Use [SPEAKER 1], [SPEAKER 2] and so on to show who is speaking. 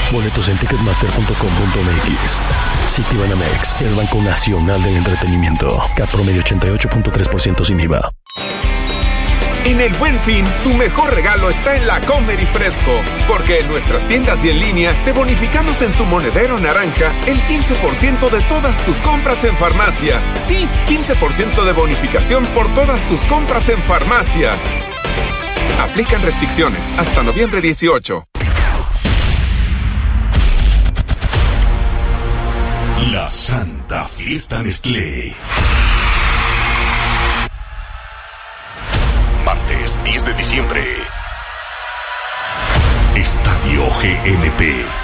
[SPEAKER 1] Boletos en ticketmaster.com.mx. Citibanamex, el Banco Nacional del Entretenimiento. CAT promedio 88.3% sin IVA.
[SPEAKER 2] En el Buen Fin, tu mejor regalo está en la Comer y Fresco, porque en nuestras tiendas y en línea te bonificamos en tu monedero naranja el 15% de todas tus compras en farmacia. Sí, 15% de bonificación por todas tus compras en farmacia. Aplican restricciones hasta noviembre 18.
[SPEAKER 3] La Santa Fiesta Nestlé. Martes 10 de diciembre. Estadio GNP.